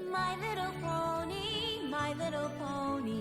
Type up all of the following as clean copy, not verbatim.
My little pony, my little pony.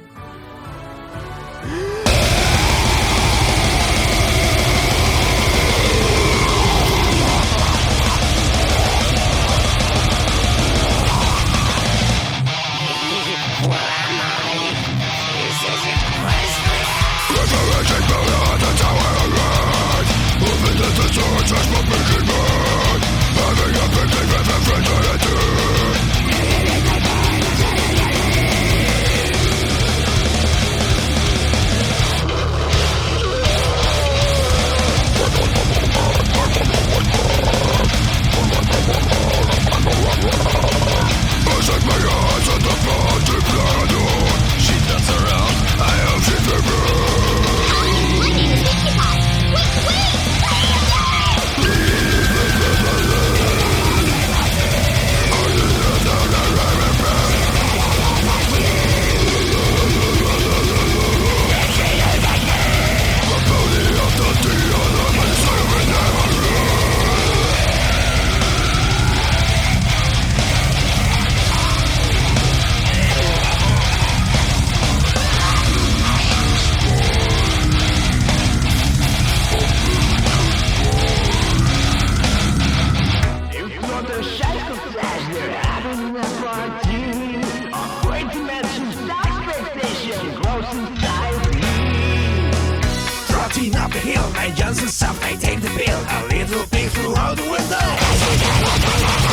Trotting up the hill, my Johnson stuff, I take the pill. A little pig flew out the window.